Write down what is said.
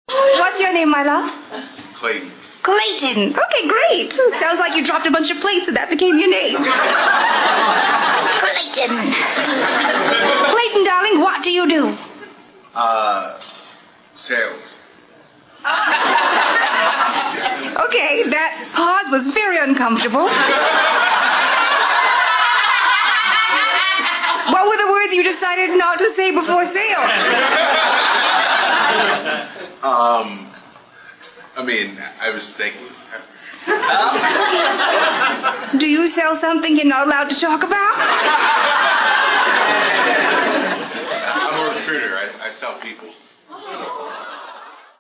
What's your name, my love? Clayton. Clayton. Okay, great. Sounds like you dropped a bunch of plates and that became your name. Clayton. Clayton, darling, what do you do? Sales. Okay, that pause was very uncomfortable. What were the words you decided not to say before sale? I was thinking. Do you sell something you're not allowed to talk about? I'm a recruiter. I sell people.